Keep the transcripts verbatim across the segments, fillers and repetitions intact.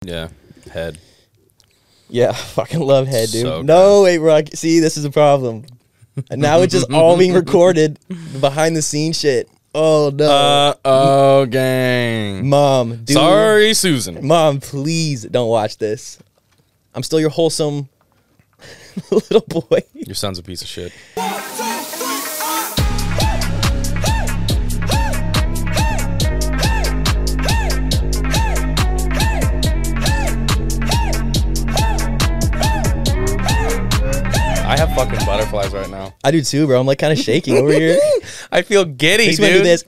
Yeah, head. Yeah, fucking love head, dude. So no, wait, bro. See, this is a problem. And now it's just all being recorded, behind the scenes shit. Oh no. Uh oh, gang. Mom, dude. Sorry, Susan. Mom, please don't watch this. I'm still your wholesome little boy. Your son's a piece of shit. I have fucking butterflies right now. I do too, bro. I'm like kind of shaking over here. I feel giddy, Makes me dude. do this.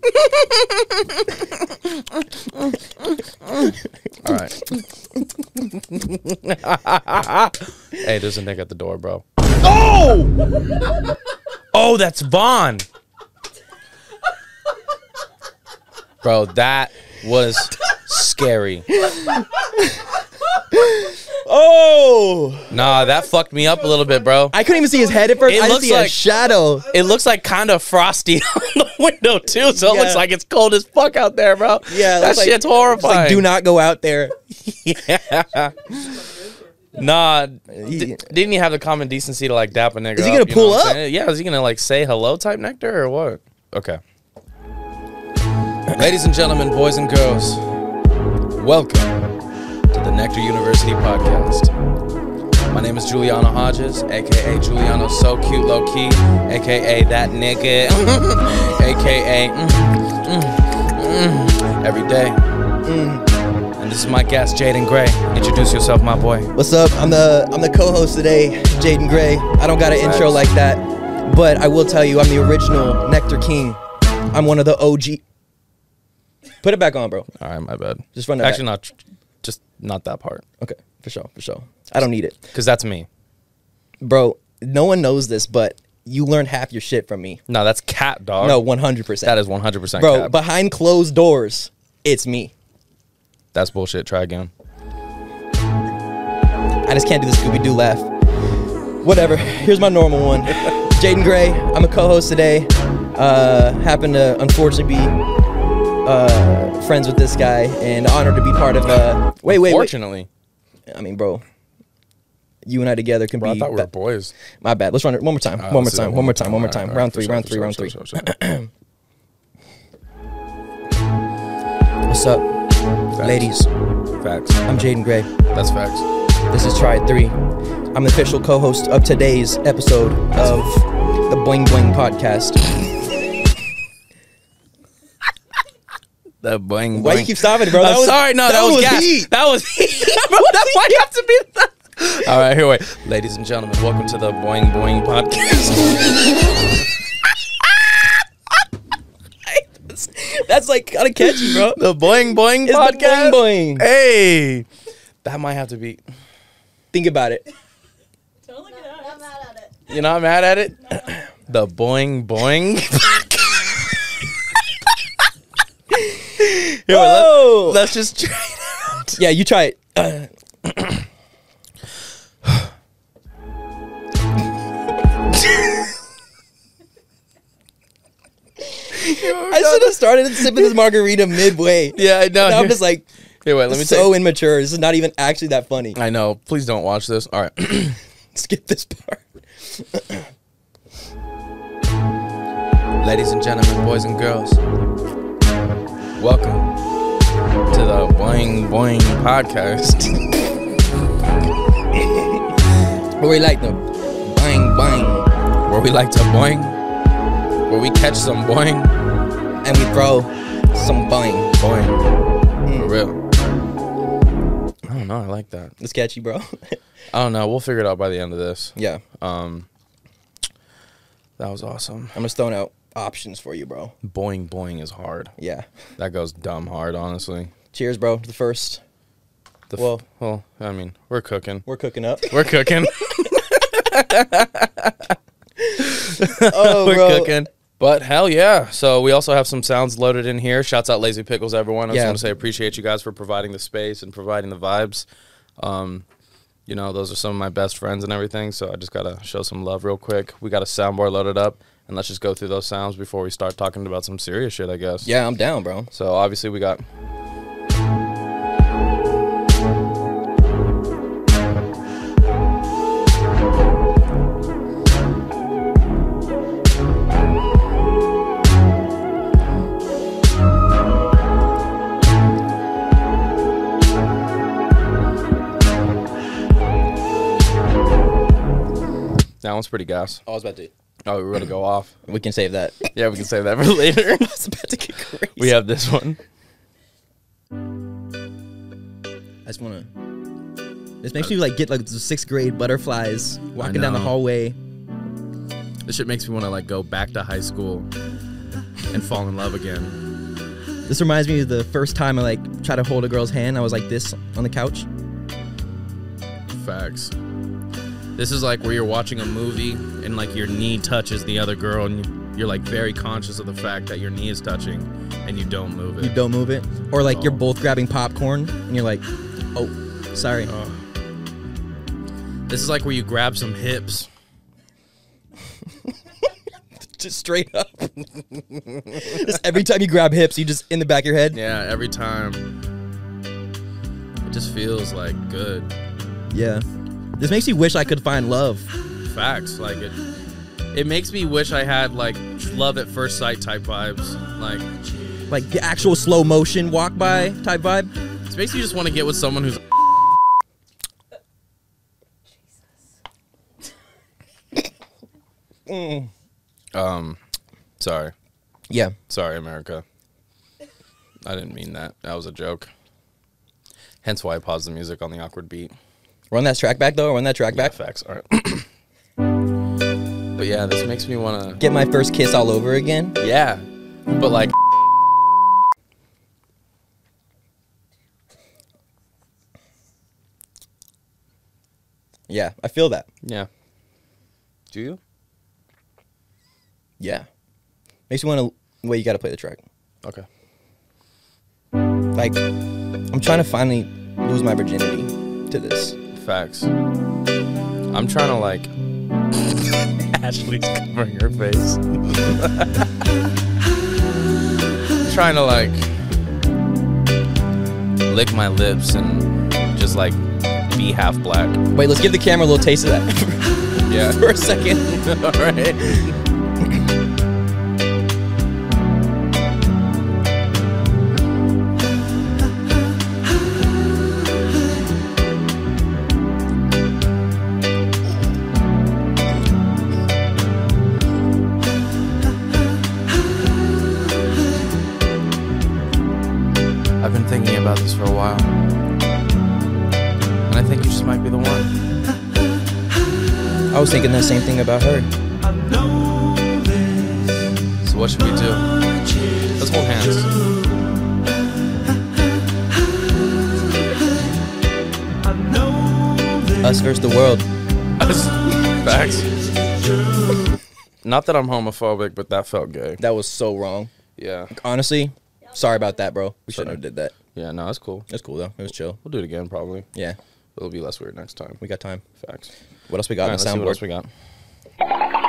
All right. Hey, there's a nigga at the door, bro. Oh! Oh, that's Vaughn. Bro, that was scary. Oh! Nah, that fucked me up a little bit, bro. I couldn't even see his head at first. It I just looks see a like- shadow. It looks like kind of frosty on the window, too, so it Yeah. looks like it's cold as fuck out there, bro. Yeah, it that looks like- shit's It's horrifying. like, do not go out there. Yeah. Nah, d- didn't he have the common decency to like dap a nigga? Is he up, gonna you pull know what I'm up? saying? Yeah, is he gonna like say hello type nectar or what? Okay. Ladies and gentlemen, boys and girls, welcome to the Nectar University podcast. My name is Juliano Hodges, aka Juliano So Cute Low Key, aka that nigga, aka mm, mm, mm, every day. Mm. And this is my guest, Jaden Gray. Introduce yourself, my boy. What's up? I'm the I'm the co-host today, Jaden Gray. I don't got an Thanks. intro like that, but I will tell you, I'm the original Nectar King. I'm one of the O G. Put it back on, bro. All right, my bad. Just run it Actually, back. not just not that part, Okay, for sure, for sure. I don't need it, because that's me. bro. No one knows this, but you learned half your shit from me. No, that's cat, dog. No, one hundred percent. that is one hundred percent bro. cap. Behind closed doors, it's me. That's bullshit. Try again. I just can't do the Scooby-Doo laugh. Whatever. Here's my normal one. Jaden Gray. I'm a co-host today. Uh, happen to unfortunately be uh, friends with this guy and honored to be part of. Uh, wait, wait, wait. Fortunately, I mean, bro, you and I together can bro, I be. thought we were ba- boys. My bad. Let's run it one more time. Uh, one more let's do time. that One more time. One more time. All right, Round all three. right, Round for three. sure, Round for three. sure, Round for three. sure, for sure. What's up, Facts. ladies? Facts. I'm Jaden Gray. That's facts. This is Try It Three. I'm the official co-host of today's episode of the Boing Boing podcast. The boing boing. Why you keep stopping, bro? That I'm was- sorry. No, that, that was, was gas. heat. That was heat. Bro, that might have to be. The... All right, here wait. Ladies and gentlemen, welcome to the Boing Boing podcast. That's like kind of catchy, bro. The Boing Boing It's podcast. the boing boing. Hey, that might have to be. Think about it. Don't look at us. Not mad at it. You're not mad at it? The Boing Boing. Here, Whoa. let, us just try it out. Yeah, you try it. Uh, I should have started sipping this margarita midway. Yeah, I know. Now I'm just like, Here, wait, let me so take. immature. This is not even actually that funny. I know. Please don't watch this. All right. Skip this part. Ladies and gentlemen, boys and girls, welcome to the Boing Boing podcast. Where we like them. Bang, bang. Where we like to boing, where we catch some boing, And we throw some bang. boing. Mm. For real. I don't know. I like that. It's catchy, bro. I don't know. We'll figure it out by the end of this. Yeah. Um, that was awesome. I'm just throwing out options for you, bro. Boing boing is hard. Yeah. That goes dumb hard, honestly. Cheers, bro. The first. The f- Well- well, I mean, we're cooking. We're cooking up. We're cooking. Oh, We're bro. cooking. But hell yeah. So we also have some sounds loaded in here. Shouts out Lazy Pickles, everyone. I just Yeah. want to say appreciate you guys for providing the space and providing the vibes. Um, you know, those are some of my best friends and everything. So I just got to show some love real quick. We got a soundboard loaded up. And let's just go through those sounds before we start talking about some serious shit, I guess. Yeah, I'm down, bro. So obviously we got... That one's pretty gas. I was about to. Oh, we're going to go off. We can save that. Yeah, we can save that for later. I was about to get crazy. We have this one. I just want to. This makes me like get like the sixth grade butterflies walking down the know. hallway. This shit makes me want to like go back to high school and fall in love again. This reminds me of the first time I like tried to hold a girl's hand. I was like this on the couch. Facts. This is like where you're watching a movie and like your knee touches the other girl and you're like very conscious of the fact that your knee is touching and you don't move it. You don't move it, or like Oh. you're both grabbing popcorn and you're like, oh, sorry. Oh. This is like where you grab some hips. Just straight up. Just every time you grab hips, you just in the back of your head. Yeah, every time. It just feels like good. Yeah. This makes me wish I could find love. Facts. Like it it makes me wish I had like love at first sight type vibes. Like Like the actual slow motion walk by type vibe. it makes you just want to get with someone who's Mm. um sorry. Yeah. Sorry, America. I didn't mean that. That was a joke. Hence why I paused the music on the awkward beat. Run that track back though. Run that track Yeah, back. facts. All right. But yeah, this makes me want to. Get my first kiss all over again. Yeah. But like. Yeah, I feel that. Yeah. Do you? Yeah. Makes me want to. Wait, you got to play the track. Okay. Like, I'm trying to finally lose my virginity to this. Facts. I'm trying to like. Ashley's covering her face. Trying to like. Lick my lips and just like be half black. Wait, let's give the camera a little taste of that. Yeah. For a second. All right. I've been thinking about this for a while, and I think you just might be the one. I was thinking the same thing about her. So what should we do? Let's hold hands. Us versus the world. Facts. Not that I'm homophobic, but that felt gay. That was so wrong. Yeah. Honestly, sorry about that, bro. We Sorry. shouldn't have did that. Yeah, no, that's cool. That's cool though. It was chill. We'll do it again probably. Yeah, It'll be less weird next time. we got time. Facts. What else we got All on right, the let's see what soundboard? else we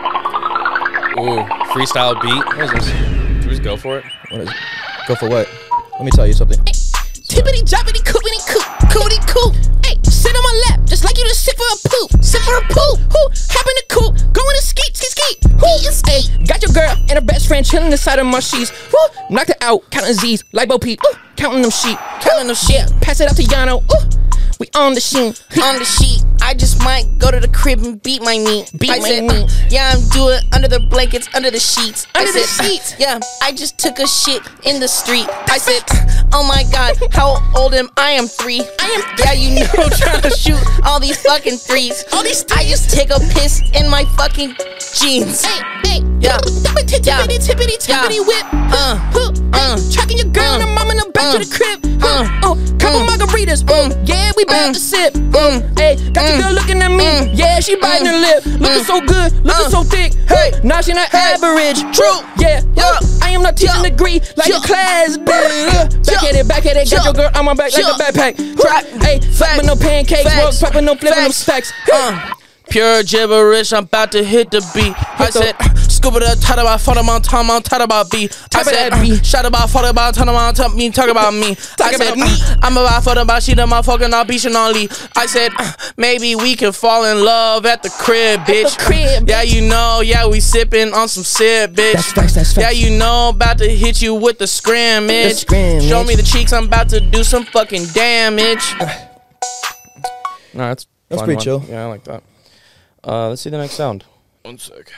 got. Ooh, freestyle beat. What is this? Should we just go for it? What is? Go for what? Let me tell you something. Tippity joppity coopity coop, cootie coop. Hey, sit on my lap, just like you just sit for a poop. Sit for a poop. Who? Hop in the coop, going to skeet, skeet, skeet. Who is hey? Got your girl and her best friend chilling inside of my sheets. Woo, knocked her out, counting Z's, like Bo Peep. Ooh, counting them sheep, counting them shit. Pass it out to Yano. Ooh, we on the sheet, on the sheet. I just might go to the crib and beat my meat, beat I my said, meat. Uh, yeah, I'm doing under the blankets, under the sheets, under I the said, sheets. Uh, yeah, I just took a shit in the street. I said, oh my god, how old am I? I'm three. I am three. Yeah, you know, trying to shoot all these fucking threes. All these threes. I just take a piss in my fucking jeans. Hey, hey, yeah, tippity tippity tippity whip. Uh, uh, tracking your girl and her mom in the back to the crib. Uh, oh, couple margaritas. Um, yeah, we bout to sip. Um, hey, got your girl looking at me. Yeah, she biting her lip, looking so good, looking so thick. Hey, now she not average. True. Yeah, yeah. I am not teaching degree like a class. Back at it, back at it. Got your girl on my back like a backpack. Drop. Hey, flapping no pancakes, walk, popping no flipping no stacks. Uh, pure gibberish. I'm about to hit the beat. I said, scuba the talk about photo about time on talk about B. I said, shot about photo about talk about talk me talk about me. I said, I'm about photo about she done my fucking all beach and all Lee. I said, maybe we can fall in love at the crib, bitch. The crib, yeah, you know, yeah, we sipping on some sip, bitch. That's facts, that's facts. Yeah, you know, about to hit you with the scrimmage. The scrimmage. Show me the cheeks, I'm about to do some fucking damage. No, that's That's fun pretty one. chill. Yeah, I like that. Uh, let's see the next sound. One sec.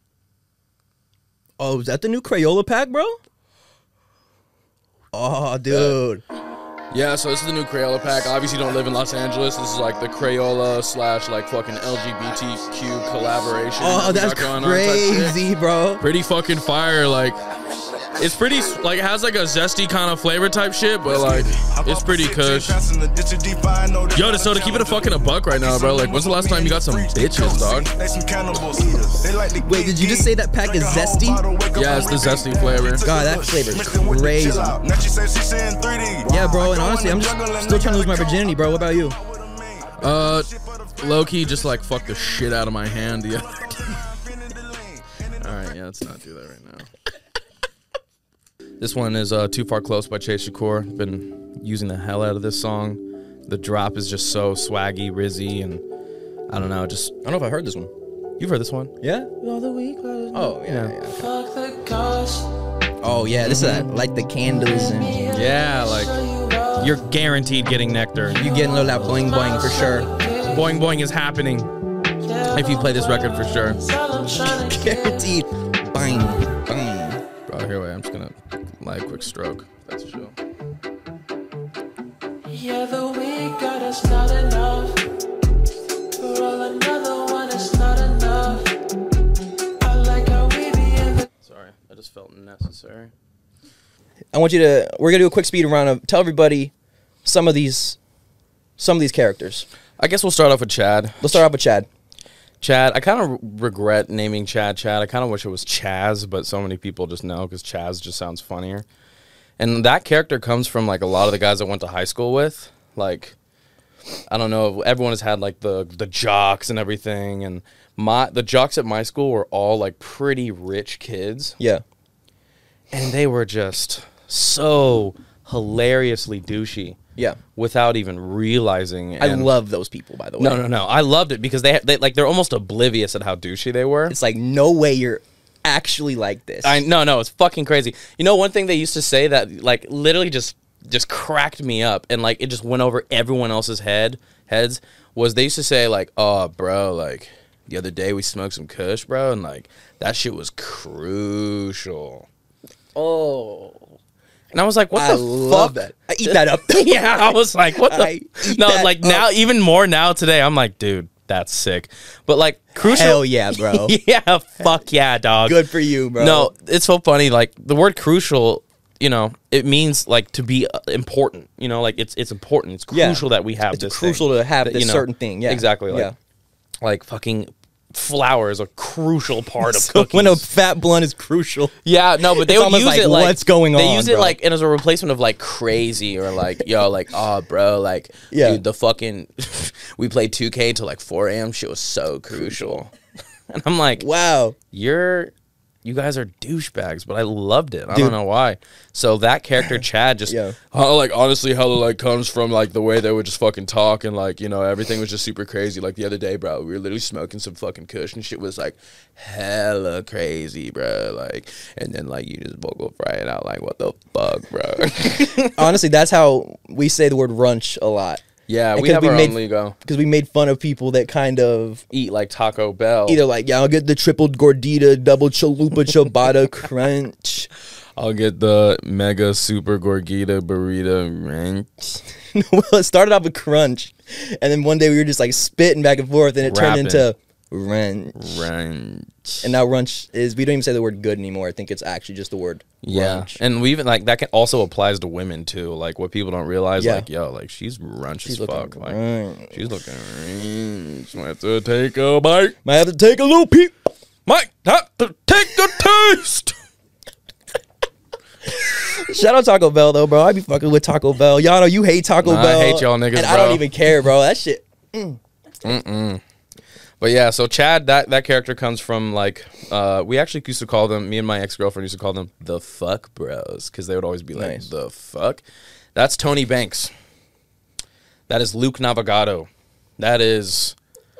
Oh, is that the new Crayola pack, bro? Oh, dude. Yeah, so this is the new Crayola pack. Obviously, you don't live in Los Angeles. This is like the Crayola slash like fucking L G B T Q collaboration. Oh, that we that's got going on type shit. crazy, bro. Pretty fucking fire. Like, it's pretty, like, it has like a zesty kind of flavor type shit, but like, it's pretty kush. Yo, so to keep it a fucking a buck right now, bro. Like, when's the last time you got some bitches, dog? Wait, did you just say that pack is zesty? Yeah, it's the zesty flavor. God, that flavor is crazy. Yeah, bro, and honestly, I'm just still trying to lose my virginity, bro. What about you? Uh, low-key just like fuck the shit out of my hand the other day. Alright, yeah, let's not do that right now. This one is uh, Too Far Close by Chase Shakur. Been using the hell out of this song. The drop is just so swaggy, rizzy, and I don't know, just... I don't know if I heard this one. You've heard this one? Yeah? Oh, yeah, yeah. Okay. Oh, yeah, this is uh, like the candles and... Yeah, like, you're guaranteed getting nectar. You getting a little that boing boing for sure. Boing boing is happening if you play this record for sure. Guaranteed. Bang, bang. Bro, here, wait, I'm just gonna lie a quick stroke. That's chill. Yeah, the week got us not enough. For all another one is not enough. I like how we be in the... Sorry, I just felt necessary. I want you to, we're going to do a quick speed round of, tell everybody some of these, some of these characters. I guess we'll start off with Chad. Let's start off with Chad. Chad, I kind of regret naming Chad Chad. I kind of wish it was Chaz, but so many people just know because Chaz just sounds funnier. And that character comes from, like, a lot of the guys I went to high school with. Like, I don't know, everyone has had, like, the the jocks and everything. And my the jocks at my school were all, like, pretty rich kids. Yeah. And they were just so hilariously douchey. Yeah. Without even realizing. I And love those people, by the way. No, no, no. I loved it because they, they like they're almost oblivious at how douchey they were. It's like, no way you're actually like this. I no, no, it's fucking crazy. You know, one thing they used to say that like literally just just cracked me up and like it just went over everyone else's head heads was they used to say like, "Oh, bro, like the other day we smoked some kush, bro, and like that shit was crucial." Oh. And I was like, what I the love fuck? that. I eat that up. Yeah, I was like, what the? I eat No, that like up. now, even more now today, I'm like, dude, that's sick. But like, crucial. Hell yeah, bro. Yeah, fuck yeah, dog. Good for you, bro. No, it's so funny. Like the word crucial, you know, it means like to be uh, important. You know, like it's it's important. It's Yeah. crucial that we have It's this. crucial thing. to have That, this you know, certain thing. Yeah. exactly. Like, yeah. like fucking flour is a crucial part of So cookies. when a fat blunt is crucial. Yeah, no, but they It's would almost use like, it like what's going They on, use it bro? like and as a replacement of like crazy or like yo like oh bro like Yeah. dude the fucking we played two K till like four a.m. shit was so crucial. And I'm like, Wow. you're you guys are douchebags, but I loved it. I Dude. don't know why. So that character Chad just Yeah. oh, like honestly hella like comes from like the way they would just fucking talk and like, you know, everything was just super crazy. Like the other day, bro, we were literally smoking some fucking kush and shit was like hella crazy, bro. Like and then like you just vocal fry it out like what the fuck, bro. Honestly, that's how we say the word runch a lot. Yeah, we Because have we our made- own lingo. Because we made fun of people that kind of Eat like Taco Bell. either like, yeah, I'll get the triple gordita, double chalupa ciabatta crunch. I'll get the mega super gorgita burrito ranch. Well, it started off with crunch, and then one day we were just like spitting back and forth, and it Rapping. turned into ranch. Ranch. And now runch is, we don't even say the word good anymore. I think it's actually just the word Yeah, runch. and we even like that can also applies to women too. Like what people don't realize, Yeah. like yo, like she's runch She's as looking fuck. Like ranch. she's looking ranch. Might have to take a bite. Might have to take a little peep. Might have to take a taste. Shout out Taco Bell though, bro. I be fucking with Taco Bell. Y'all know you hate Taco Nah, I Bell. hate y'all niggas, and I don't bro. even care, bro. That shit. Mm-mm. But yeah, so Chad, that that character comes from like uh, we actually used to call them. Me and my ex girlfriend used to call them the fuck bros because they would always be like Nice. the fuck. That's Tony Banks. That is Luke Navigado. That is.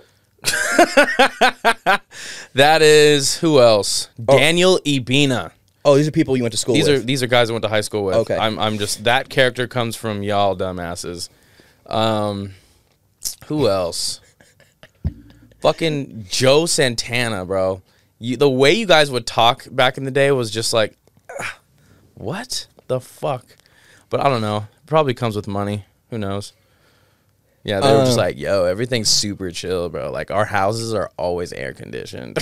That is who else? Oh. Daniel Ibina. Oh, these are people you went to school These with. are these are guys I went to high school with. Okay. I'm I'm just that character comes from y'all dumbasses. Um, who else? Fucking Joe Santana, bro. You, the way you guys would talk back in the day was just like, ah, what the fuck? But I don't know. Probably comes with money. Who knows? Yeah, they were just Uh, like, yo, everything's super chill, bro. Like, our houses are always air conditioned.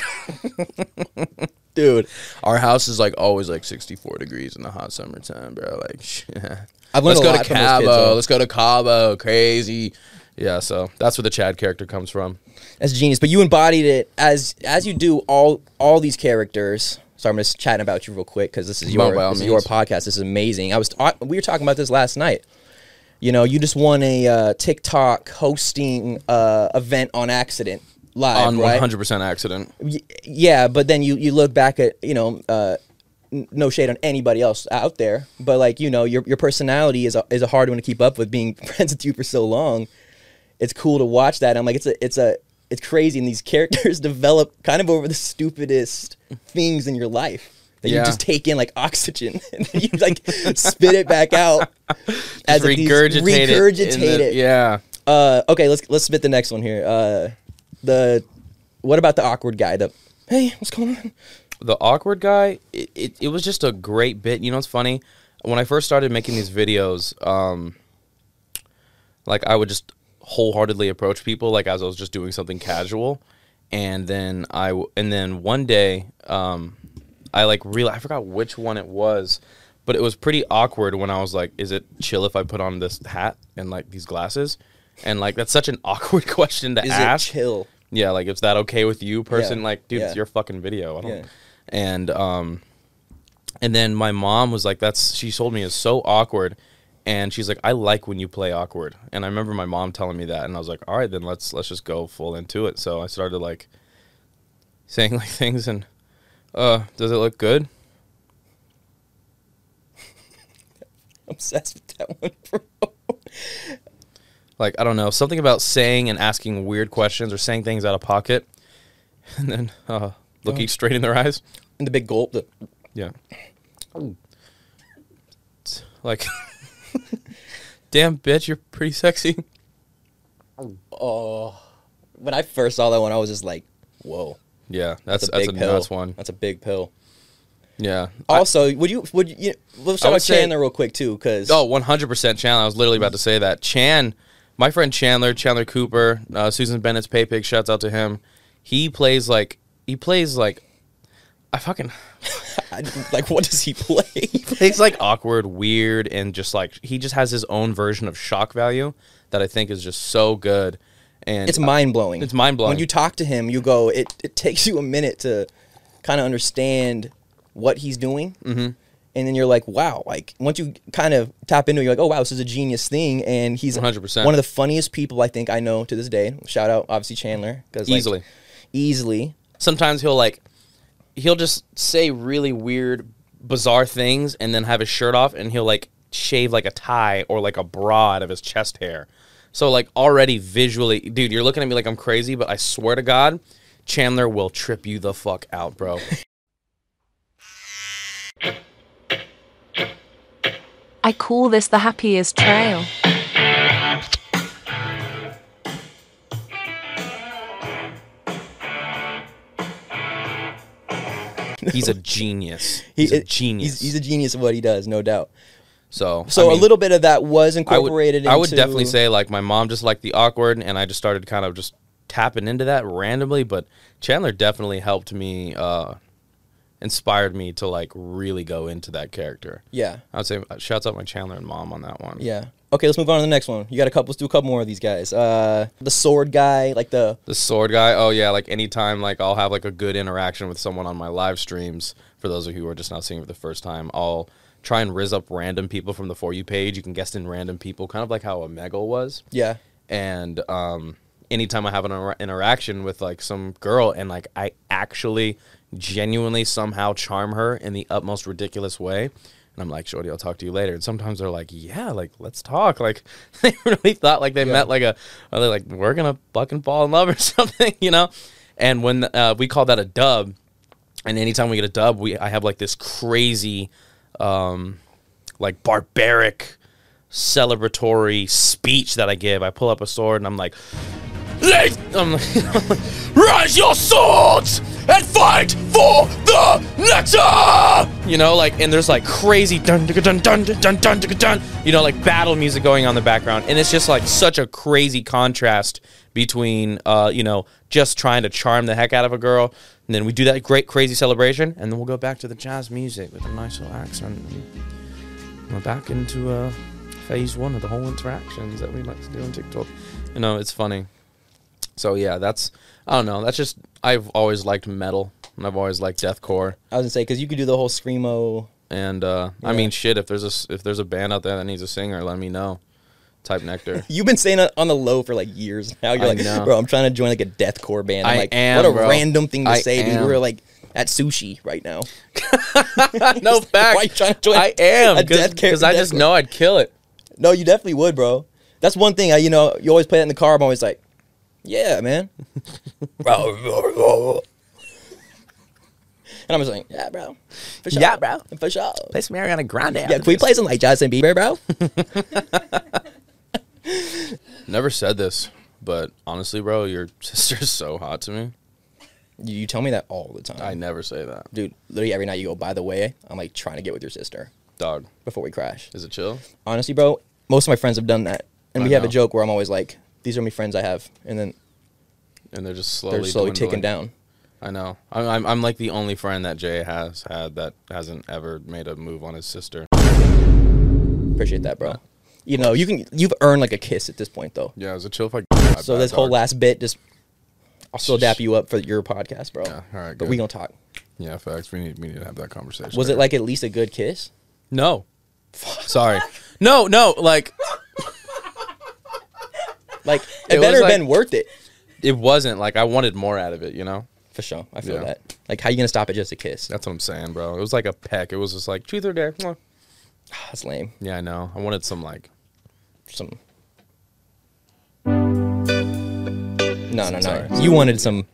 Dude, Our house is like always like sixty-four degrees in the hot summertime, bro. Like, shit. I've Let's learned a go lot to from those kids, Cabo. though. Let's go to Cabo. Crazy. Yeah, so that's where the Chad character comes from. That's genius. But you embodied it as as you do all all these characters. So I'm just chatting about you real quick because this is By your all this is your means. podcast. This is amazing. I was I, we were talking about this last night. You know, you just won a uh, TikTok hosting uh, event on accident live, On right? one hundred percent accident. Y- yeah, but then you, you look back at, you know, uh, n- no shade on anybody else out there, but like, you know, your your personality is a, is a hard one to keep up with being friends with you for so long. It's cool to watch that. I'm like, it's a, it's a, it's crazy. And these characters develop kind of over the stupidest things in your life that Yeah. you just take in like oxygen and then you like spit it back out. Just if these- regurgitate, regurgitate it. in the- it. Yeah. Uh, okay, let's let's spit the next one here. Uh, the what about the awkward guy? The hey, what's going on? The awkward guy, it, it, it was just a great bit. You know what's funny? When I first started making these videos, um, like I would just wholeheartedly approach people like as I was just doing something casual, and then I w- and then one day, um, I like real I forgot which one it was, but it was pretty awkward when I was like, "Is it chill if I put on this hat and like these glasses?" And like that's such an awkward question to Is ask. it chill? Yeah, like, is that okay with you, person? Yeah, Like, dude, yeah. it's your fucking video. I don't. Yeah. And um, and then my mom was like, "That's," she told me, "is so awkward," and she's like, "I like when you play awkward." And I remember my mom telling me that, and I was like, "All right, then let's let's just go full into it." So I started like saying like things, and uh, does it look good? Obsessed with that one, bro. Like, I don't know, something about saying and asking weird questions or saying things out of pocket, and then uh, looking straight in their eyes. And the big gulp. The, Yeah. It's like, damn, bitch, you're pretty sexy. oh, when I first saw that one, I was just like, whoa, Yeah, that's that's a that's big a pill. nuts one. That's a big pill. Yeah. I- Also, would you would you? We'll shout would out say- Chandler real quick too, because oh, one hundred percent Chandler. I was literally about to say that. Chan, my friend Chandler, Chandler Cooper, uh, Susan Bennett's Pay Pig, shouts out to him. He plays like, he plays like, I fucking, like, what does he play? it's like awkward, weird, and just like, he just has his own version of shock value that I think is just so good. And It's mind blowing. It's mind-blowing. When you talk to him, you go. It it takes you a minute to kind of understand what he's doing, mm-hmm. and then you're like, wow. Like once you kind of tap into it, you're like, oh wow, this is a genius thing, and he's one hundred percent. one of the funniest people I think I know to this day. Shout out, obviously Chandler, because like, Easily. easily. sometimes he'll like he'll just say really weird, bizarre things and then have his shirt off and he'll like shave like a tie or like a bra out of his chest hair. So like already visually, dude, you're looking at me like I'm crazy, but I swear to God, Chandler will trip you the fuck out, bro. I call this the happiest trail. He's a genius. He- He's a it- genius. He's, he's a genius of what he does, no doubt. so So I mean, a little bit of that was I would, incorporated. I would into, definitely say like my mom just liked the awkward and I just started kind of just tapping into that randomly, but Chandler definitely helped me, uh, inspired me to like really go into that character. Yeah, I would say uh, shouts out my Chandler and mom on that one. yeah. Okay, let's move on to the next one. You got a couple. Let's do a couple more of these guys. Uh, the sword guy, like the The sword guy. Oh yeah, like anytime like I'll have like a good interaction with someone on my live streams. For those of you who are just now seeing it for the first time, I'll try and rizz up random people from the For You page. You can guest in random people, kind of like how Omegle was. yeah. And um, anytime I have an inter- interaction with like some girl and like I actually genuinely somehow charm her in the utmost ridiculous way, and I'm like, shorty, I'll talk to you later. And sometimes they're like, yeah, like let's talk. Like they really thought like they Yeah. met like a, or they're like we're gonna fucking fall in love or something, you know. And when uh, we call that a dub, and anytime we get a dub, we I have like this crazy, um, like barbaric, celebratory speech that I give. I pull up a sword and I'm like, Lay, I'm like, raise your swords and fight for the nectar. You know, like, and there's like crazy dun dun dun dun dun dun dun dun. You know, like battle music going on in the background, and it's just like such a crazy contrast between, uh, you know, just trying to charm the heck out of a girl, and then we do that great crazy celebration, and then we'll go back to the jazz music with a nice little accent. And we're back into uh, phase one of the whole interactions that we like to do on TikTok. You know, it's funny. So yeah, that's, I don't know, that's just, I've always liked metal, and I've always liked deathcore. I was gonna say, because you could do the whole screamo. And uh, Yeah. I mean, shit, if there's a if there's a band out there that needs a singer, let me know. Type Nectar. You've been saying it on the low for like years now. You're I like, know. bro, I'm trying to join like a deathcore band. I'm I like, am, what a bro. random thing to I say, dude. am. We're like at sushi right now. No fact. Why you trying to join I am a death because car- I just deathcore? know I'd kill it. No, you definitely would, bro. That's one thing. I, you know, you always play that in the car. I'm always like, yeah, man. Bro. And I'm just like, yeah, bro. For sure. Yeah, bro. For sure. Play some Ariana Grande. Yeah, can we play some like Justin Bieber, bro? Never said this, but honestly, bro, your sister's so hot to me. you, you tell me that all the time. I never say that, Dude, literally every night you go, by the way, I'm like trying to get with your sister dog. before we crash. Is it chill? Honestly, bro, most of my friends have done that. And I we have a know. joke where I'm always like, these are my friends I have. And then And they're just slowly they're slowly dwindling. ticking down. I know. I'm, I'm I'm like the only friend that Jay has had that hasn't ever made a move on his sister. Appreciate that, bro. You know, you can, you've earned like a kiss at this point, though. Yeah, is it chill if I? So this whole last bit, just, I'll still dap you up for your podcast, bro. Yeah, all right, But good. we gonna talk. Yeah, facts. We need we need to have that conversation. Was it like at least a good kiss? No. Sorry. No, no. Like Like, It it, better was have like- been worth it. it wasn't. Like I wanted more out of it. You know. For sure. I feel Yeah. that. Like, how you gonna stop at just a kiss? That's what I'm saying, bro. It was like a peck. It was just like truth or dare. Mwah. That's lame. Yeah, I know. I wanted some like. Some. No, no, no. Sorry. You wanted some.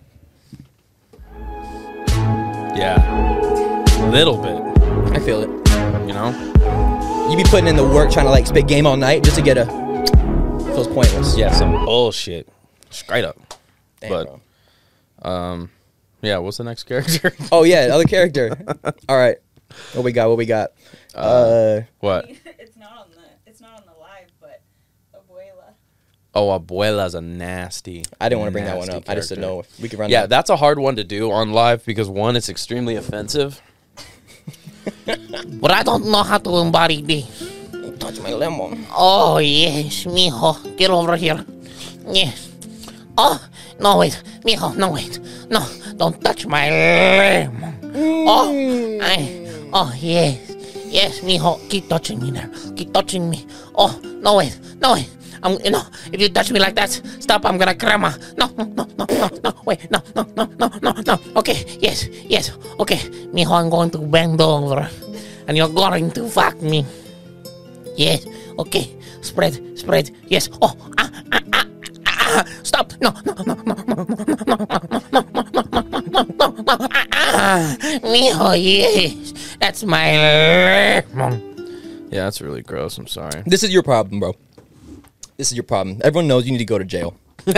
Yeah. Little bit. I feel it. You know. You be putting in the work trying to like spit game all night just to get a. Feels pointless. Yeah, some bullshit. Straight up. Damn, but- bro. Um. Yeah. What's the next character? Oh yeah, other character. All right. What we got? What we got? Uh, What? It's not on the it's not on the live, but Abuela. Oh, Abuela's a nasty. I didn't want to bring that one nasty up. I just didn't know character. if we could run. Yeah, that. that's a hard one to do on live because one, it's extremely offensive. But I don't know how to embody this. Touch my lemon. Oh, yes, mijo. Get over here. Yes. Oh, no, wait. Mijo, no, wait. No, don't touch my lemon. Oh, I, oh, yes. Yes, mijo. Keep touching me there. Keep touching me. Oh, no, wait. No, wait. I'm, you know, if you touch me like that, stop, I'm gonna crema. No, no, no, no, no, no, wait, no, no, no, no, no, no. Okay, yes, yes, okay. Mijo, I'm going to bend over. And you're going to fuck me. Yes, okay. Spread, spread. Yes. Oh, ah, ah, ah, ah. Stop. No, no, no, no, no, no, no, no, no, no, no, no, no, no, no, no. Ah, ah. Mijo, yes. That's my lemon. Yeah, that's really gross. I'm sorry. This is your problem, bro. This is your problem. Everyone knows you need to go to jail.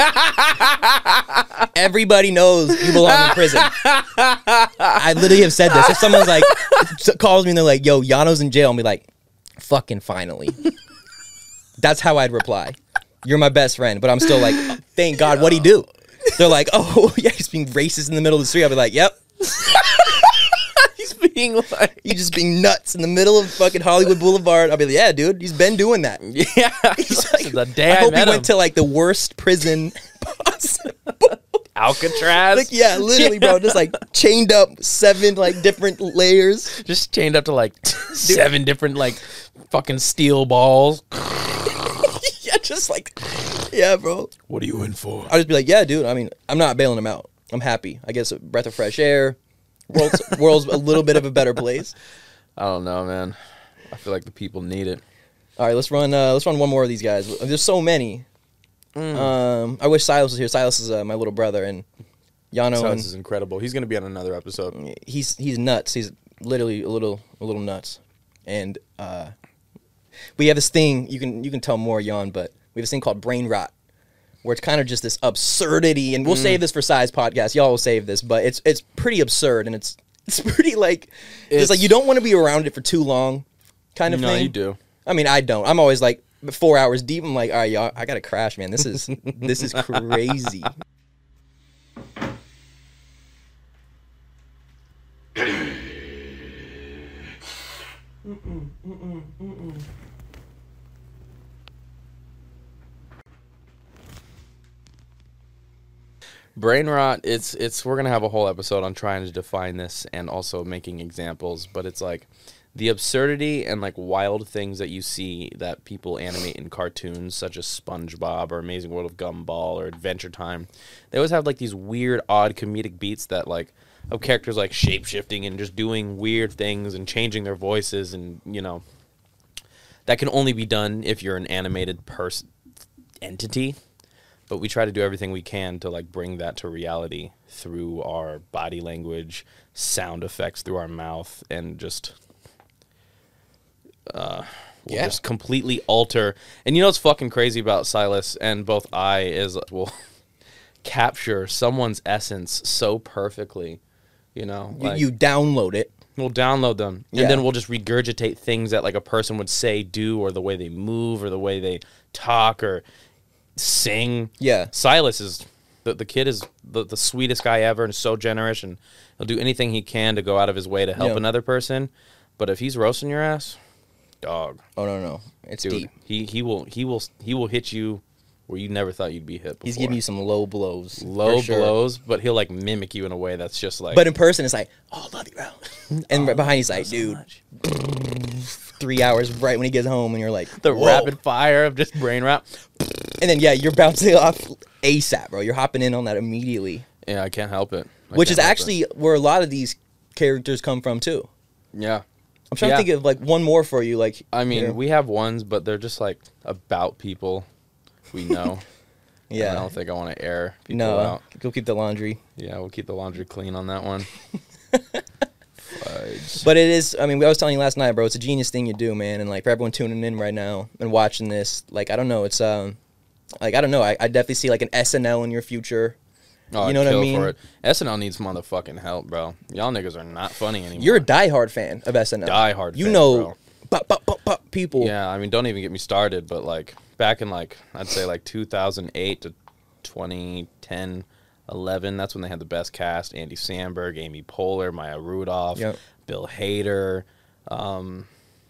Everybody knows you belong in prison. I literally have said this. If someone's like s- calls me and they're like, "Yo, Yano's in jail," I'll be like, "Fucking finally." That's how I'd reply. You're my best friend, but I'm still like, oh, thank God. What'd he do? They're like, "Oh, yeah, he's being racist in the middle of the street." I'll be like, "Yep." He's being like, You just being nuts in the middle of fucking Hollywood Boulevard. I'll be like, yeah, dude, he's been doing that. yeah. He's like, the day I I, hope met he him. went to like the worst prison possible. Alcatraz. Like, yeah, literally, bro, just like chained up seven like different layers. Just chained up to like seven different like fucking steel balls. Yeah, just like, yeah, bro. What are you in for? I'll just be like, yeah, dude. I mean, I'm not bailing him out. I'm happy. I guess a breath of fresh air. World's, world's a little bit of a better place. I don't know, man. I feel like the people need it. All right, let's run. Uh, let's run one more of these guys. There's so many. Um, I wish Silas was here. Silas is uh, my little brother, and Yano. Sounds and is incredible. He's gonna be on another episode. he's he's nuts. He's literally a little a little nuts, and uh, we have this thing. You can you can tell more, Jan, but we have this thing called brain rot, where it's kind of just this absurdity, and we'll Mm. save this for Size Podcast. Y'all will save this, but it's it's pretty absurd, and it's it's pretty like it's, It's- like you don't want to be around it for too long, kind of No, thing. you do. I mean, I don't. I'm always like four hours deep. I'm like, all right, y'all, I gotta crash, man. This is this is crazy. Brain rot, it's it's we're gonna have a whole episode on trying to define this and also making examples, but it's like the absurdity and like wild things that you see that people animate in cartoons such as SpongeBob or Amazing World of Gumball or Adventure Time. They always have like these weird, odd comedic beats that like of characters like shape shifting and just doing weird things and changing their voices, and you know that can only be done if you're an animated person entity. But we try to do everything we can to like bring that to reality through our body language, sound effects through our mouth, and just uh, we'll Yeah. just completely alter. And you know what's fucking crazy about Silas and both I is we'll capture someone's essence so perfectly. You know, You, like, you download it. we'll download them, and Yeah. then we'll just regurgitate things that like a person would say, do, or the way they move, or the way they talk, or sing. Yeah. Silas is the the kid is the, the sweetest guy ever, and so generous, and he'll do anything he can to go out of his way to help Yeah. another person. But if he's roasting your ass, dog, Oh no, no, it's dude, deep. he he will he will he will hit you where you never thought you'd be hit before. He's giving you some low blows. low for sure. blows, but he'll like mimic you in a way that's just like. But in person, it's like, oh, love you, bro. And right behind, he's like, so dude, much. three hours right when he gets home, and you're like, The whoa. rapid fire of just brain rot. And then yeah, you're bouncing off ASAP, bro. You're hopping in on that immediately, Yeah, I can't help it. I which is can't help actually where a lot of these characters come from too. it. Yeah. I'm trying Yeah. to think of like one more for you. Like, I mean, here. we have ones, but they're just like about people we know. yeah, I don't think I want to air people no, out. go keep the laundry. Yeah, we'll keep the laundry clean on that one. Fudge. But it is. I mean, I was telling you last night, bro. It's a genius thing you do, man. And like for everyone tuning in right now and watching this, like I don't know, it's um, like I don't know. I, I definitely see like an S N L in your future. Oh, you know I'd what I kill mean? For it. S N L needs motherfucking help, bro. Y'all niggas are not funny anymore. You're a diehard fan of S N L. Diehard You fan, know, bro. Bop, bop, bop, bop, people. Yeah, I mean, don't even get me started, but like back in like I'd say like two thousand eight to twenty ten, eleven, that's when they had the best cast: Andy Samberg, Amy Poehler, Maya Rudolph, Yep. Bill Hader, um,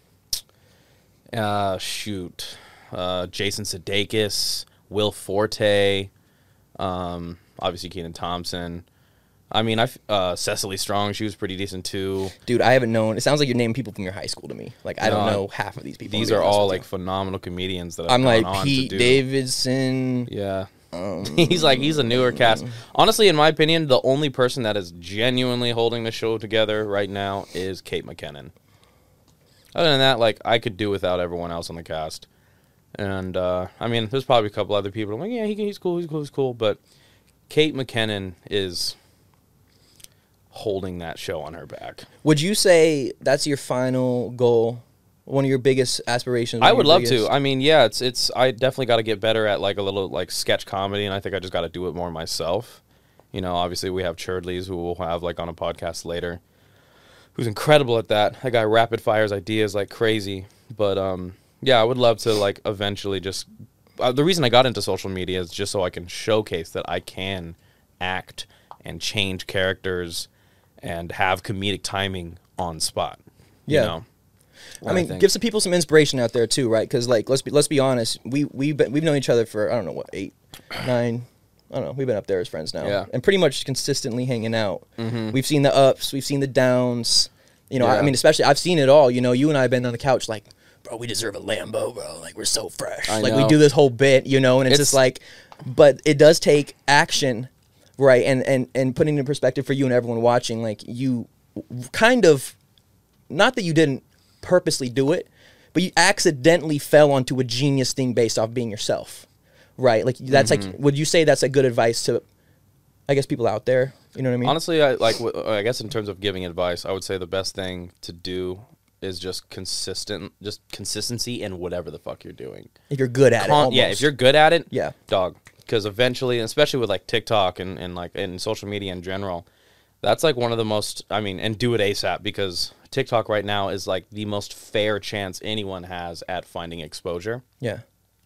uh, shoot, uh, Jason Sudeikis, Will Forte, um, obviously Kenan Thompson. I mean, I f- uh, Cecily Strong, she was pretty decent too. Dude, I haven't known. It sounds like you're naming people from your high school to me. Like I don't No, know half of these people. These to be are honest all with like you. phenomenal comedians that have I'm gone like on Pete to do. Davidson. Yeah. Um, he's like he's a newer cast. Honestly, in my opinion, the only person that is genuinely holding the show together right now is Kate McKinnon. Other than that, like I could do without everyone else on the cast. And uh, I mean, there's probably a couple other people. I'm like, yeah, he, he's cool, he's cool, he's cool. But Kate McKinnon is holding that show on her back. Would you say that's your final goal? One of your biggest aspirations? I one of would your love biggest- to. I mean, yeah, it's it's. I definitely got to get better at like a little like sketch comedy, and I think I just got to do it more myself. You know, obviously we have Churdleys, who we'll have like on a podcast later, who's incredible at that. That guy rapid fires ideas like crazy. But um, yeah, I would love to like eventually just. Uh, the reason I got into social media is just so I can showcase that I can act and change characters and have comedic timing on spot. You Yeah. know? I mean, think- give some people some inspiration out there too, right? Because like, let's be let's be honest. We we've been, we've known each other for I don't know what eight, nine. I don't know. We've been up there as friends now, Yeah. and pretty much consistently hanging out. We've seen the ups, we've seen the downs. You know, I, I Yeah. mean, especially I've seen it all. You know, you and I have been on the couch like, bro, we deserve a Lambo, bro. Like we're so fresh. I like we know. do this whole bit, you know, and it's, It's- just like, but it does take action, right? And and and putting in perspective for you and everyone watching, like you kind of, not that you didn't purposely do it, but you accidentally fell onto a genius thing based off being yourself, right? Like that's like, would you say that's a good advice to, I guess, people out there? You know what I mean? Honestly, I like. w- I guess in terms of giving advice, I would say the best thing to do is just consistent, just consistency in whatever the fuck you're doing. if you're good at it, Con- almost. yeah, if you're good at it, Yeah. dog, because eventually, especially with like TikTok and, and like and social media in general, that's like one of the most, I mean, and do it ASAP, because TikTok right now is like the most fair chance anyone has at finding exposure. Yeah.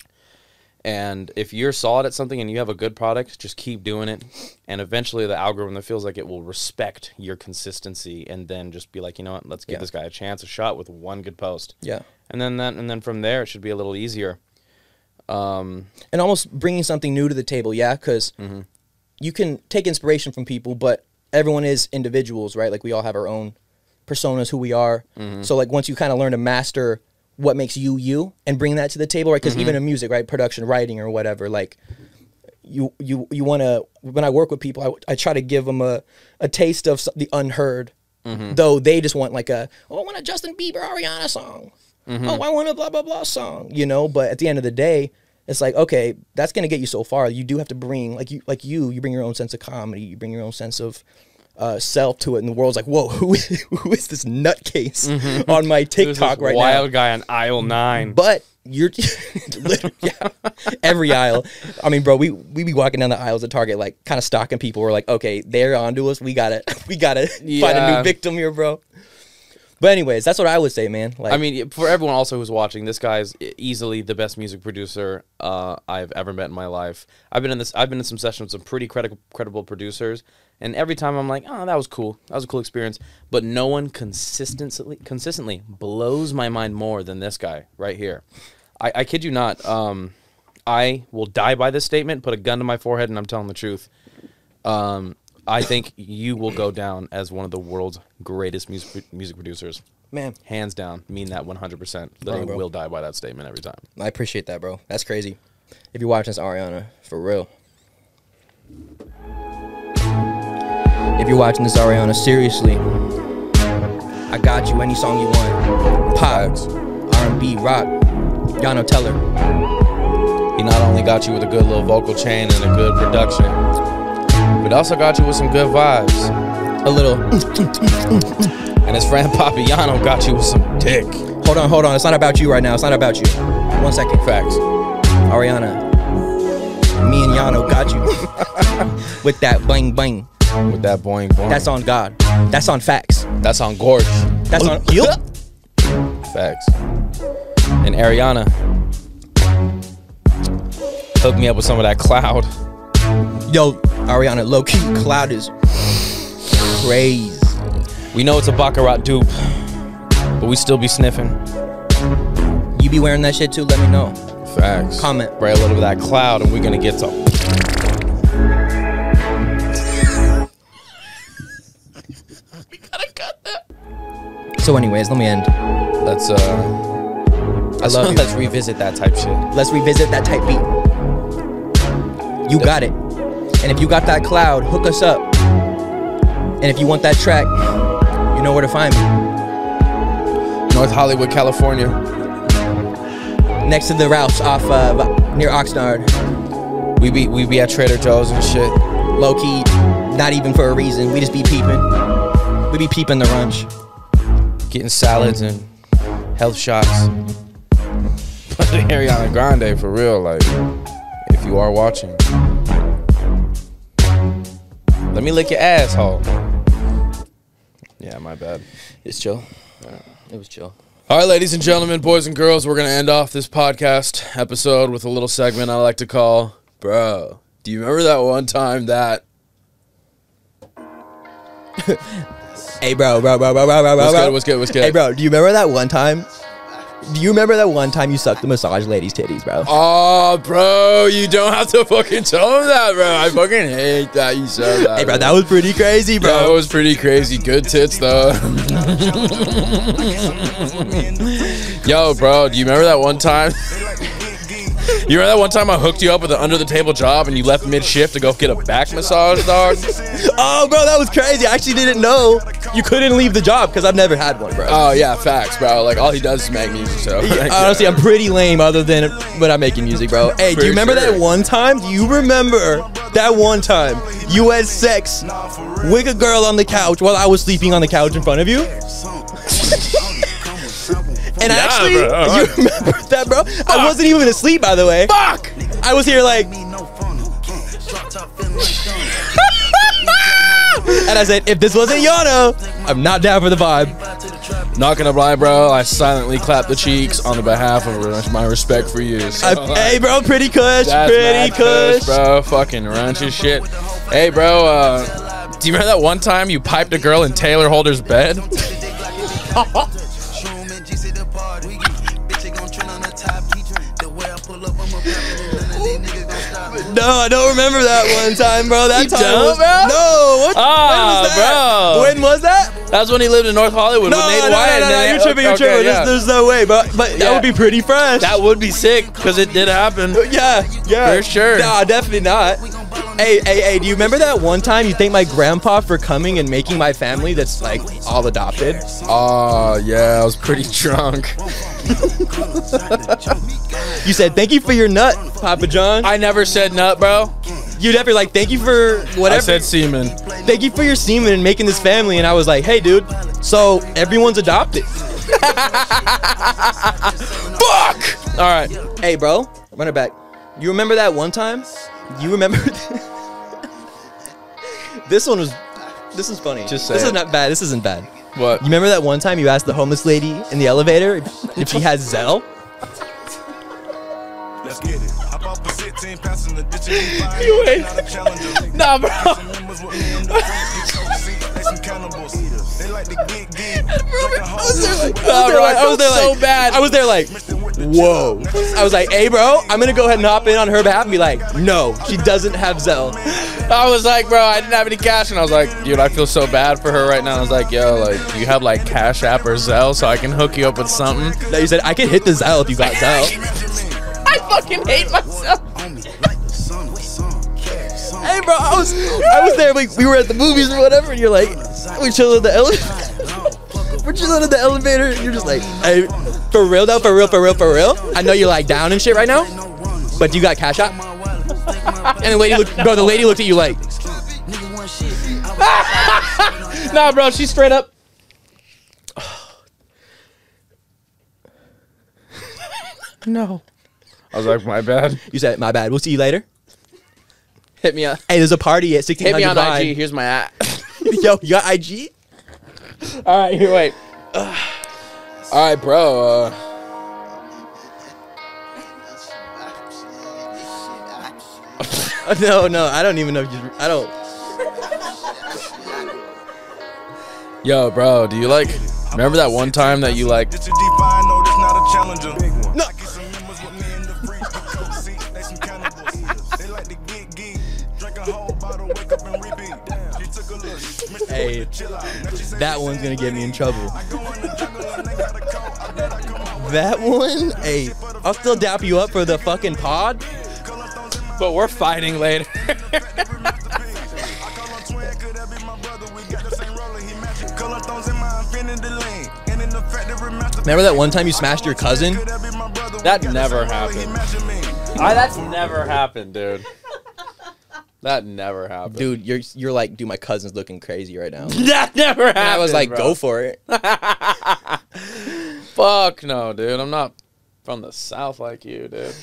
And if you're solid at something and you have a good product, just keep doing it. And eventually the algorithm feels like it will respect your consistency and then just be like, you know what, let's give Yeah. this guy a chance, a shot with one good post. Yeah. And then that, and then from there, it should be a little easier. Um, And almost bringing something new to the table, yeah, because you can take inspiration from people, but everyone is individuals, right? Like we all have our own personas, who we are. So like once you kind of learn to master what makes you you and bring that to the table, right? Because even in music, right, production, writing, or whatever, like you you you want to. When I work with people, I, I try to give them a a taste of the unheard, though they just want like a oh, I want a Justin Bieber, Ariana song. Oh, I want a blah blah blah song, you know. But at the end of the day, it's like, okay, that's gonna get you so far. You do have to bring like you like you you bring your own sense of comedy, you bring your own sense of uh, self to it, and the world's like, whoa, who is who is this nutcase on my there's TikTok this right wild now? guy on aisle nine. But you're literally, yeah, every aisle. I mean, bro, we we be walking down the aisles at Target, like kind of stalking people. We're like, okay, they're onto us. We gotta we gotta find a Yeah. new victim here, bro. But anyways, that's what I would say, man. Like, I mean, for everyone also who's watching, this guy's e- easily the best music producer uh, I've ever met in my life. I've been in this. I've been in some sessions with some pretty credi- credible producers, and every time I'm like, oh, that was cool. That was a cool experience. But no one consistently consistently blows my mind more than this guy right here. I, I kid you not. Um, I will die by this statement. Put a gun to my forehead, and I'm telling the truth. Um, I think you will go down as one of the world's greatest music music producers. man, Hands down, mean that one hundred percent. Bro, Literally bro. will die by that statement every time. I appreciate that, bro. That's crazy. If you're watching this, Ariana, for real. If you're watching this, Ariana, seriously, I got you. Any song you want. Pop, R and B, rock. Yano, tell her. He not only got you with a good little vocal chain and a good production, but also got you with some good vibes. A little. And his friend Papiano got you with some dick. Hold on, hold on. It's not about you right now. It's not about you. One second. Facts. Ariana, me and Yano got you with that bang bang. With that boing boing. That's on God. That's on facts. That's on Gorge. That's on you. Facts. And Ariana, hook me up with some of that cloud. Yo, Ariana, low key, Cloud is crazy. We know it's a Baccarat dupe, but we still be sniffing. You be wearing that shit too? Let me know. Facts. Comment. Spray a little bit of that cloud, and we're gonna get to. We gotta cut that. So, anyways, let me end. Let's uh. I love you. Let's revisit that type shit. Let's revisit that type beat. You got it. And if you got that Cloud, hook us up. And if you want that track, you know where to find me. North Hollywood, California. Next to the Ralphs off of near Oxnard. We be we be at Trader Joe's and shit. Low key, not even for a reason. We just be peeping. We be peeping the runch. Getting salads and health shots. But Ariana Grande for real, like, if you are watching, let me lick your asshole. Yeah, my bad. It's chill. It was chill. All right, ladies and gentlemen, boys and girls, we're going to end off this podcast episode with a little segment I like to call, Bro, do you remember that one time that... Hey, bro, bro, bro, bro, bro, bro, What's bro. good, what's good, what's good? Hey, bro, do you remember that one time? Do you remember that one time you sucked the massage lady's titties, bro? Oh, bro, you don't have to fucking tell him that, bro. I fucking hate that you said that. Hey, bro, that was pretty crazy, bro. That was pretty crazy. Good tits, though. Yo, bro, do you remember that one time? You remember that one time I hooked you up with an under-the-table job and you left mid-shift to go get a back massage, dog? Oh, bro, that was crazy. I actually didn't know you couldn't leave the job because I've never had one, bro. Oh, yeah, facts, bro. Like, all he does is make music, so. Honestly, I'm pretty lame other than when I'm making music, bro. Hey, do For you remember sure. that one time? Do you remember that one time you had sex with a girl on the couch while I was sleeping on the couch in front of you? And Yeah, actually, bro. you remember that, bro? I wasn't even asleep, by the way. Fuck! I was here like, And I said, if this wasn't Yano, I'm not down for the vibe. Not gonna lie, bro. I silently clapped the cheeks on the behalf of my respect for you. So, I, hey, bro, pretty kush, that's pretty mad kush. kush, bro. Fucking ranch as shit. Hey, bro. Uh, do you remember that one time you piped a girl in Taylor Holder's bed? No, I don't remember that one time, bro. That You time don't, was bro? no. What, Ah, when was that? bro. When was that? That's when he lived in North Hollywood No, with no, Nate no, Wyatt. no, and no, then you're they- tripping, you're okay, tripping. yeah. There's, there's no way, but but that Yeah. would be pretty fresh. That would be sick because it did happen. Yeah, yeah. For sure. Nah, definitely not. Hey, hey, hey, do you remember that one time you thanked my grandpa for coming and making my family that's like all adopted? Oh, yeah, I was pretty drunk. You said, thank you for your nut, Papa John. I never said nut, bro. You definitely like, thank you for whatever. I said semen. Thank you for your semen and making this family. And I was like, hey, dude, so everyone's adopted. Fuck! All right. Hey, bro, run it back. You remember that one time? You remember? This one was. This is funny. Just say this it. is not bad. This isn't bad. What? You remember that one time you asked the homeless lady in the elevator if, if she has Zelle? Let's get it. Hop off the sixteen passenger, ditch it, fire, You wait. not a challenger. Nah, bro. Some members with me in the front, get your seat, they some cannibals. They like to get geek, drink a whole like, bunch. Nah, bro, I I was felt there so like, bad. I was there like, whoa. I was like, hey, bro, I'm gonna go ahead and hop in on her behalf and be like, no, she doesn't have Zelle. I was like, bro, I didn't have any cash, and I was like, dude, I feel so bad for her right now. I was like, yo, like, do you have like Cash App or Zelle so I can hook you up with something? No, you said I can hit the Zelle if you got Zelle. I fucking hate myself. Hey, bro, I was, I was there. Like, we were at the movies or whatever, and you're like, we chilling in the elevator. We're chilling in the elevator, and you're just like, hey, for real though, for real, for real, for real. I know you're like down and shit right now, but do you got Cash App? And the lady looked, bro, the lady looked at you like, Nah, bro, she's straight up. No. I was like, my bad. you said, my bad. We'll see you later. Hit me up. Hey, there's a party at sixteen Hit me hundred on I G. Vine. Here's my at. Yo, you got I G? All right, here, wait. All right, bro. Uh, No, no, I don't even know if you. I don't. yo, bro, do you like remember that one time that you like? Ditch a deep fire, no, that's not a challenger. No. I get some members with me in the free, get your seat, they some cannibals. They like to get geek, drink a whole bottle, wake up and repeat. She took a look, Mister Hey, chill out. Now she say that one's gonna get me in trouble. go in the jungle and they got a coat. I bet I come on. That one, hey, I'll still dap you up for the fucking pod. But we're fighting later. I call him twin, could that be my brother? We got the same roller, he matching. Color stones in my infinity lane. And in the factory master. Remember that one time you smashed your cousin? Could that be my brother? We That got the never same roller, he happened. matching me. I, that's never happened, dude. That never happened. Dude, you're you're like, dude, my cousin's looking crazy right now. That never happened. And I was like, bro. go for it. Fuck no, dude. I'm not from the South like you, dude.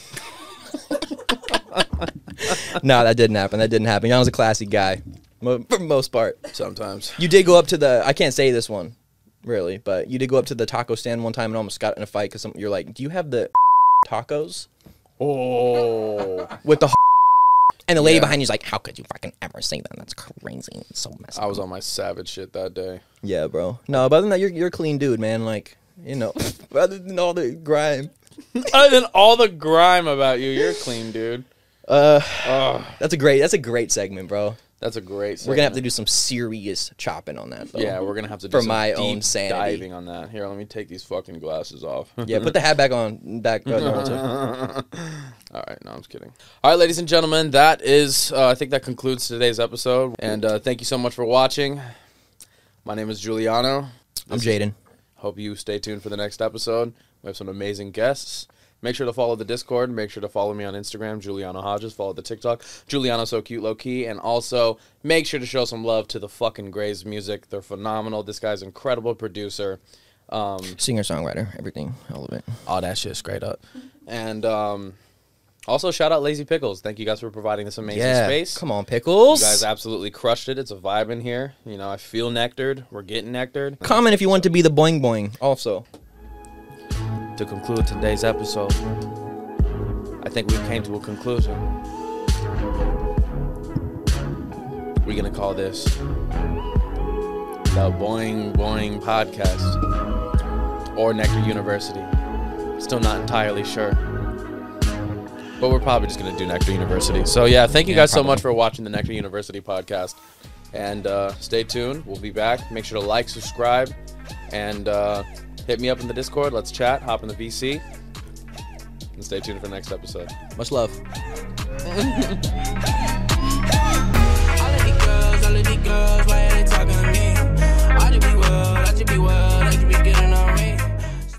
No, that didn't happen. That didn't happen. Young was a classy guy, mo- for the most part. Sometimes. You did go up to the. I can't say this one, really, but you did go up to the taco stand one time and almost got in a fight because you're like, do you have the tacos Oh. with the? And the lady Yeah. behind you's like, how could you fucking ever say that? That's crazy. It's so messed up. I was on my savage shit that day. Yeah, bro. No, but other than that, you're you're a clean dude, man. Like, you know, other than all the grime. Other than all the grime about you, you're clean, dude. Uh, Ugh, that's a great that's a great segment, bro. that's a great. We're gonna have to segment. do some serious chopping on that, though. Yeah, we're gonna have to do For some my deep own sanity. diving on that. Here, let me take these fucking glasses off. Yeah, put the hat back on. Back. Uh, no, it's okay. All right, no, I'm just kidding. All right, ladies and gentlemen, that is, uh, I think that concludes today's episode. And uh, thank you so much for watching. My name is Giuliano. I'm Jaden. Hope you stay tuned for the next episode. We have some amazing guests. Make sure to follow the Discord. Make sure to follow me on Instagram, Giuliano Hodges. Follow the TikTok, Giuliano So Cute Low Key. And also, make sure to show some love to the fucking Grays music. They're phenomenal. This guy's an incredible producer. Um, Singer, songwriter, everything, all of it. all that shit straight up. And um, Also, shout out Lazy Pickles. Thank you guys for providing this amazing Yeah, space. come on, Pickles. You guys absolutely crushed it. It's a vibe in here. You know, I feel nectared. We're getting nectared. Comment if you want to be the boing boing. Also, To conclude today's episode, I think we came to a conclusion. We're going to call this the Boing Boing Podcast or Nectar University. Still not entirely sure. But we're probably just going to do Nectar University. So, yeah, thank you Yeah, guys so probably. much for watching the Nectar University podcast. And uh, stay tuned. We'll be back. Make sure to like, subscribe, and uh, hit me up in the Discord. Let's chat. Hop in the V C. And stay tuned for the next episode. much love.